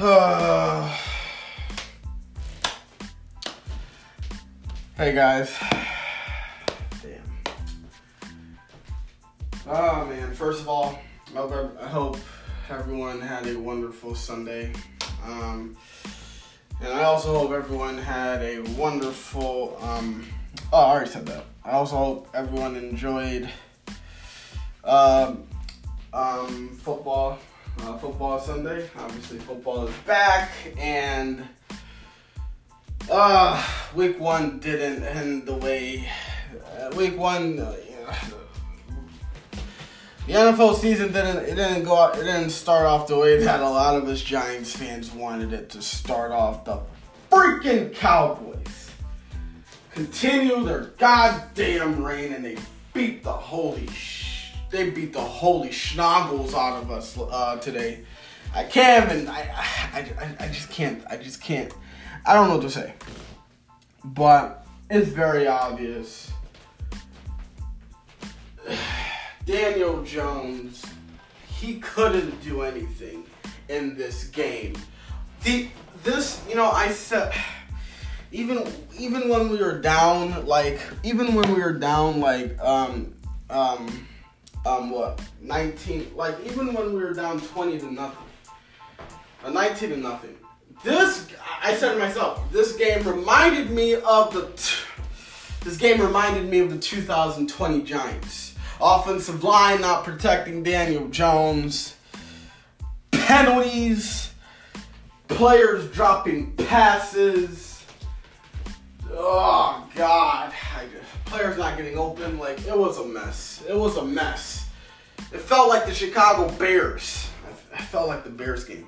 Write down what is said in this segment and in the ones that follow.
Hey guys. Damn. Oh man, first of all, I hope everyone had a wonderful Sunday. And I also hope everyone had a wonderful, I already said that. I also hope everyone enjoyed football Sunday. Obviously, football is back, and week one didn't end the way. Week one, the NFL season didn't start off the way that a lot of us Giants fans wanted it to start off. The freaking Cowboys continue their goddamn reign, and they beat the holy schnoggles out of us today. I can't even. I just can't. I don't know what to say. But it's very obvious. Daniel Jones, he couldn't do anything in this game. I said, even when we were down, even when we were down 20-0, 19-0. I said to myself, this game reminded me of the 2020 Giants. Offensive line not protecting Daniel Jones, penalties, players dropping passes. Oh God, players not getting open. It was a mess. It felt like the Chicago Bears. I felt like the Bears game.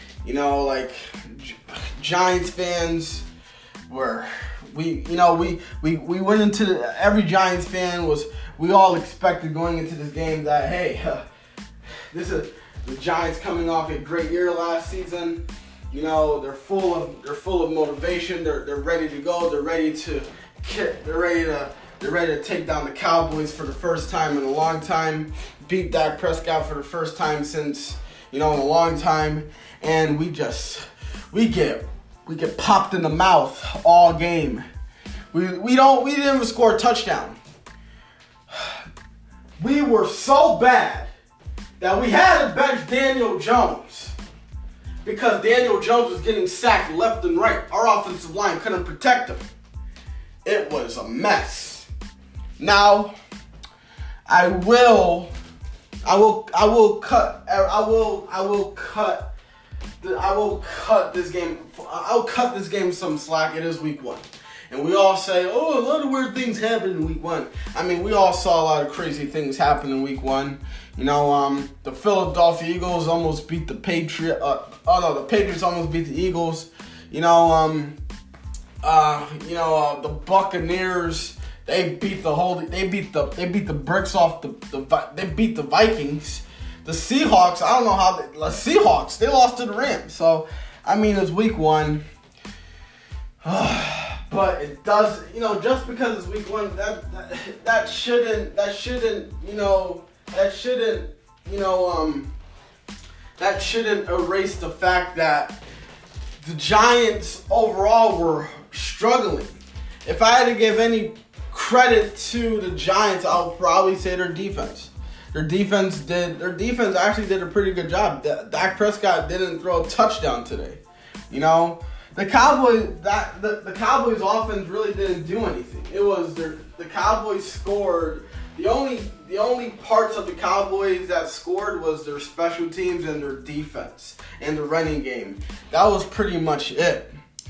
Giants fans we went into every Giants fan we all expected going into this game that, hey, this is the Giants coming off a great year last season. They're full of motivation. They're ready to go. They're ready to take down the Cowboys for the first time in a long time. Beat Dak Prescott for the first time since in a long time, and we get popped in the mouth all game. We didn't even score a touchdown. We were so bad that we had to bench Daniel Jones because Daniel Jones was getting sacked left and right. Our offensive line couldn't protect him. It was a mess. Now, I will cut this game some slack. It is week one. And we all say, a lot of weird things happened in week one. I mean, we all saw a lot of crazy things happen in week one. The Philadelphia Eagles almost beat the Patriots. The Patriots almost beat the Eagles. The Buccaneers, they beat the bricks off they beat the Vikings. The Seahawks, I don't know how the Seahawks, they lost to the Rams. So, it's week one. But it does, just because it's week one, that shouldn't erase the fact that the Giants overall were struggling. If I had to give any credit to the Giants, I'll probably say their defense. Their defense actually did a pretty good job. Dak Prescott didn't throw a touchdown today. The Cowboys offense really didn't do anything. It was the Cowboys scored. The only parts of the Cowboys that scored was their special teams and their defense and the running game. That was pretty much it.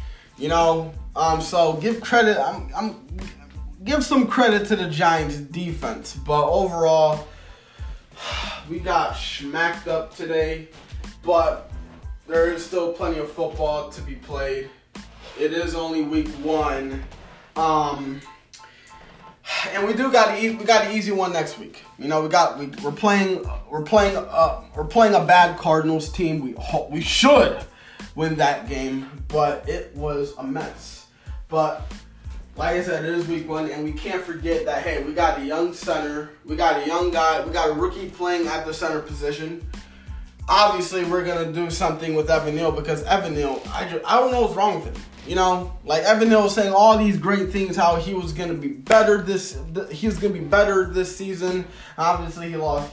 So give credit. Give some credit to the Giants defense, but overall, we got smacked up today. But there is still plenty of football to be played. It is only week one, and we got an easy one next week. We're playing a bad Cardinals team. We should win that game, but it was a mess. But like I said, it is week one, and we can't forget that, hey, we got a young center. We got a young guy. We got a rookie playing at the center position. obviously we're gonna do something with Evan Neal because Evan Neal, I don't know what's wrong with him. You know, like Evan Neal was saying all these great things, how he was gonna be better this season. Obviously,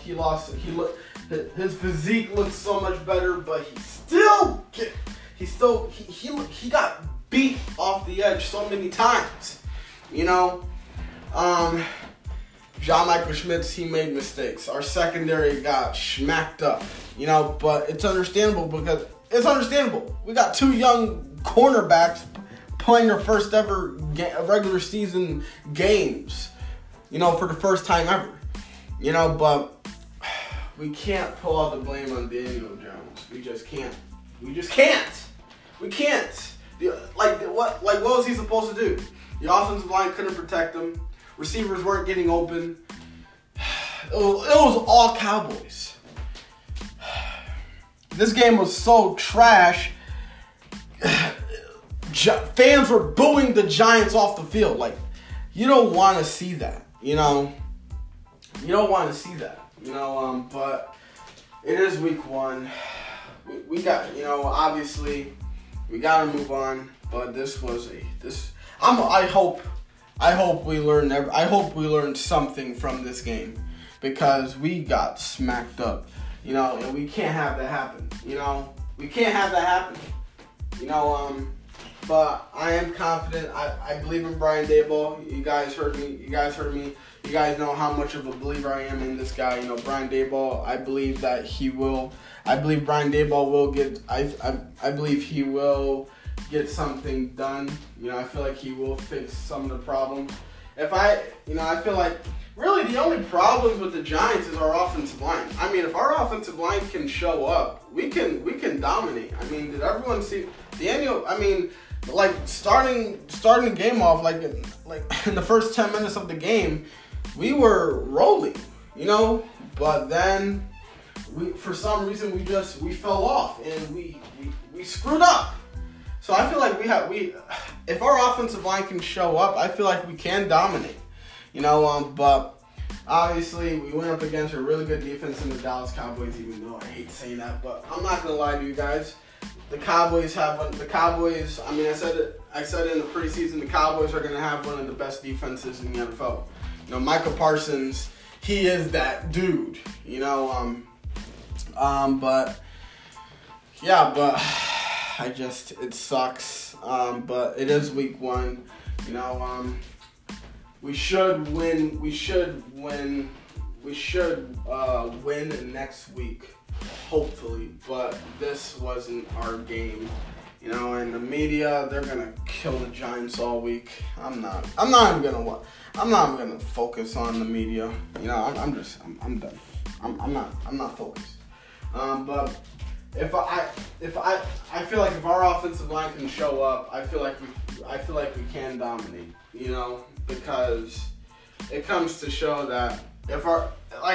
his physique looks so much better, but he got beat off the edge so many times. You know, John Michael Schmitz, he made mistakes. Our secondary got smacked up. You know, but it's understandable because we got 2 young cornerbacks playing their first ever regular season games, you know, for the first time ever. You know, but we can't pull out the blame on Daniel Jones. We just can't. We can't. What was he supposed to do? The offensive line couldn't protect him. Receivers weren't getting open. It was all Cowboys. This game was so trash. Fans were booing the Giants off the field. Like, you don't want to see that, you know. You don't want to see that, you know. But it is week 1. We got, you know, obviously we got to move on. But I hope we learned something from this game because we got smacked up. You know, and we can't have that happen. You know, we can't have that happen. You know, but I am confident. I believe in Brian Daboll. You guys heard me. You guys know how much of a believer I am in this guy. You know, Brian Daboll. I believe that he will. I believe Brian Daboll will get. I believe he will get something done. You know, I feel like he will fix some of the problems. I feel like really the only problems with the Giants is our offensive line. I mean, if our offensive line can show up, we can dominate. I mean, did everyone see Daniel? I mean, like starting the game off like in the first 10 minutes of the game, we were rolling, you know, but then for some reason we fell off and we screwed up. So I feel like if our offensive line can show up, I feel like we can dominate. You know, but obviously we went up against a really good defense in the Dallas Cowboys, even though I hate saying that, but I'm not gonna lie to you guys. The Cowboys, I mean, I said it in the preseason, the Cowboys are gonna have one of the best defenses in the NFL. You know, Michael Parsons, he is that dude, you know, but it sucks. But it is week 1, you know, we should win next week, hopefully. But this wasn't our game, you know. And the media, they're gonna kill the Giants all week. I'm not even gonna focus on the media. You know, I'm done. I'm not focused. But I feel like if our offensive line can show up, I feel like we can dominate. You know. Because it comes to show that if our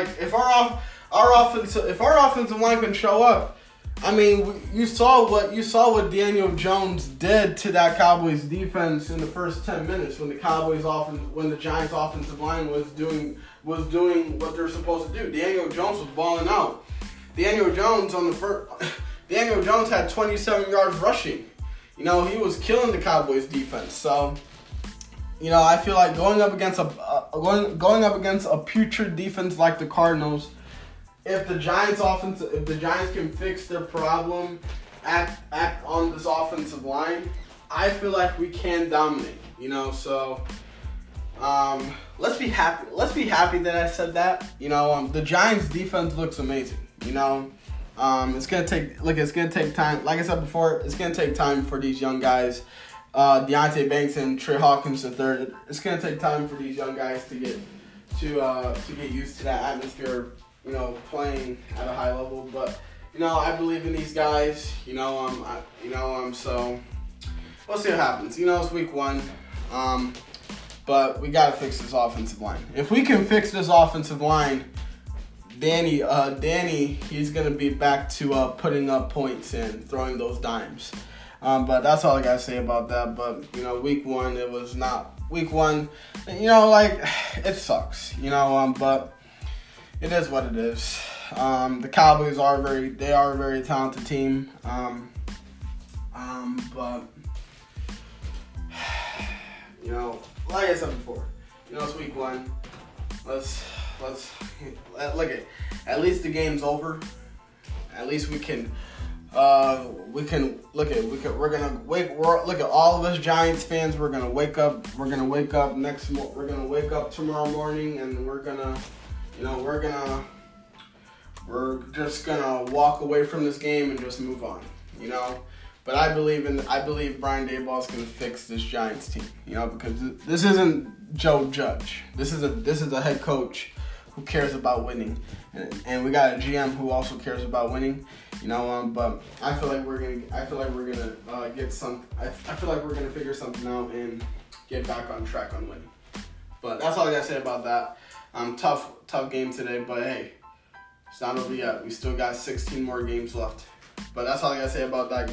offensive line can show up, I mean, you saw what Daniel Jones did to that Cowboys defense in the first 10 minutes when the Giants offensive line was doing what they're supposed to do. Daniel Jones was balling out. Daniel Jones had 27 yards rushing. You know, he was killing the Cowboys defense. So, you know, I feel like going up against a putrid defense like the Cardinals, if the Giants can fix their problem, act on this offensive line, I feel like we can dominate. You know, so let's be happy. Let's be happy that I said that. You know, the Giants defense looks amazing. You know, it's gonna take time. Like I said before, it's gonna take time for these young guys. Deonte Banks and Trey Hawkins III. It's gonna take time for these young guys to get used to that atmosphere. You know, playing at a high level. But you know, I believe in these guys. You know, so we'll see what happens. You know, it's week 1. But we gotta fix this offensive line. If we can fix this offensive line, Danny, he's gonna be back to putting up points and throwing those dimes. But that's all I gotta say about that. But you know, week 1, it was not week 1. You know, like it sucks. You know, but it is what it is. The Cowboys are a very talented team. But you know, like I said before, you know, it's week 1. Let's look at least the game's over. At least we're gonna look at all of us Giants fans. We're gonna wake up tomorrow morning, and we're just gonna walk away from this game and just move on, you know. But I believe Brian Daboll is gonna fix this Giants team, you know, because this isn't Joe Judge. This is a head coach who cares about winning, and we got a GM who also cares about winning, you know. But I feel like we're gonna figure something out and get back on track on winning. But that's all I gotta say about that. Tough game today, but hey, it's not over yet. We still got 16 more games left. But that's all I gotta say about that.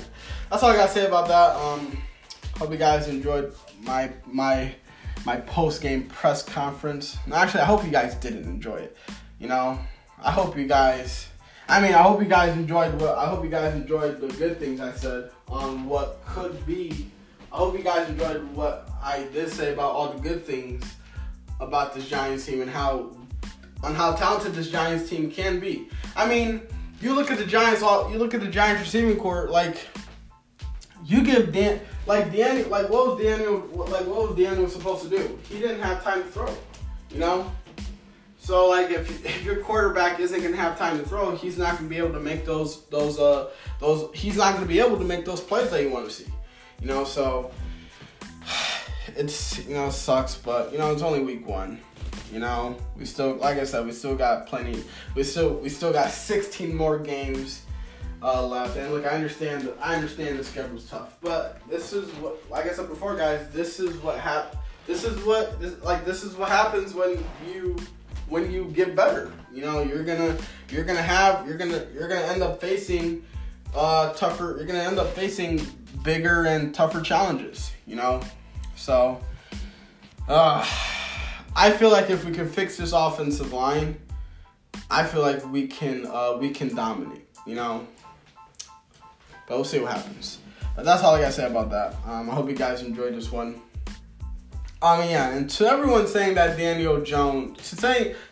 Hope you guys enjoyed my post-game press conference. No, actually, I hope you guys didn't enjoy it. You know, I hope you guys enjoyed the good things I said on what could be. I hope you guys enjoyed what I did say about all the good things about this Giants team and how talented this Giants team can be. I mean, you look at the Giants receiving corps, like you give what was Daniel supposed to do? He didn't have time to throw, you know? So like if your quarterback isn't gonna have time to throw, he's not gonna be able to make those plays that you want to see. You know, so it's, you know, it sucks, but you know, it's only week 1. You know, we still got plenty. We still got 16 more games left. And look, I understand the schedule's tough, but this is what, like I said before, guys. This is what happens when you get better. You know, you're gonna end up facing tougher. You're gonna end up facing bigger and tougher challenges. You know, so. I feel like if we can fix this offensive line, I feel like we can dominate, you know. But we'll see what happens. But that's all I gotta say about that. I hope you guys enjoyed this one. And to everyone saying that Daniel Jones, is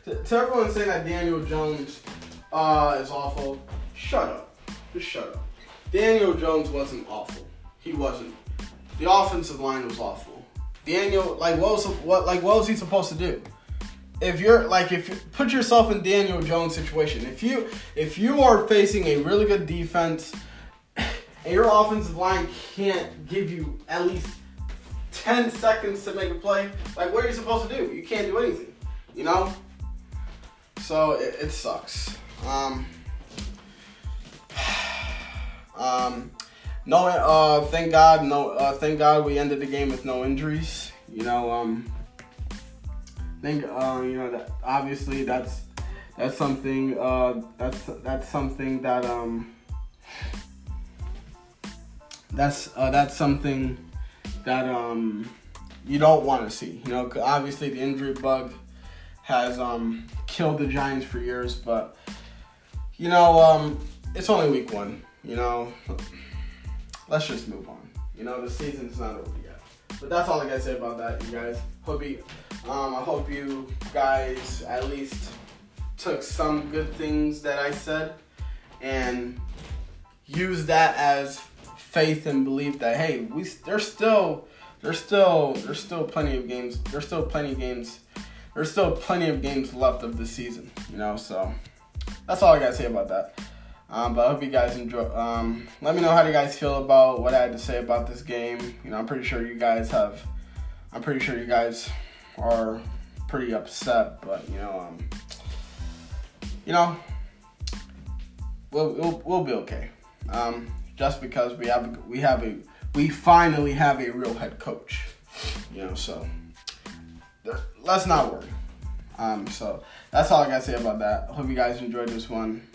awful, shut up. Just shut up. Daniel Jones wasn't awful. He wasn't. The offensive line was awful. Daniel, what was he supposed to do? If you put yourself in Daniel Jones' situation, if you are facing a really good defense and your offensive line can't give you at least 10 seconds to make a play, like, what are you supposed to do? You can't do anything, you know? So it sucks. Thank God we ended the game with no injuries. You know, that obviously that's something that's something that you don't want to see. You know, obviously the injury bug has killed the Giants for years, but you know, it's only week 1. You know. Let's just move on. You know, the season's not over yet. But that's all I gotta say about that, you guys. I hope you guys at least took some good things that I said and used that as faith and belief that, hey, there's still plenty of games. There's still plenty of games left of the season. You know, so that's all I gotta say about that. But I hope you guys enjoy. Let me know how you guys feel about what I had to say about this game. You know, I'm pretty sure you guys are pretty upset, but we'll be okay. Just because we finally have a real head coach. You know, so let's not worry. So that's all I gotta say about that. I hope you guys enjoyed this one.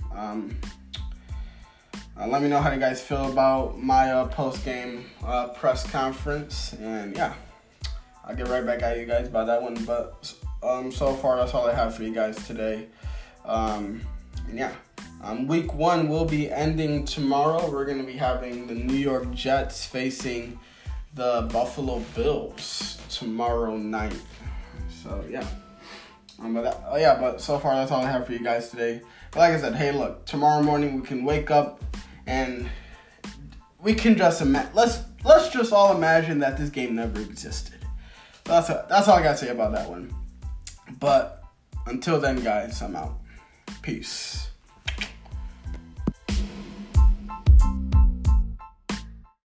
Let me know how you guys feel about my post-game press conference. And yeah, I'll get right back at you guys about that one. But so far, that's all I have for you guys today. yeah. Week 1 will be ending tomorrow. We're going to be having the New York Jets facing the Buffalo Bills tomorrow night. So, yeah. But so far that's all I have for you guys today. But like I said, hey, look, tomorrow morning we can wake up and we can just let's just all imagine that this game never existed. That's all I got to say about that one. But until then, guys, I'm out. Peace.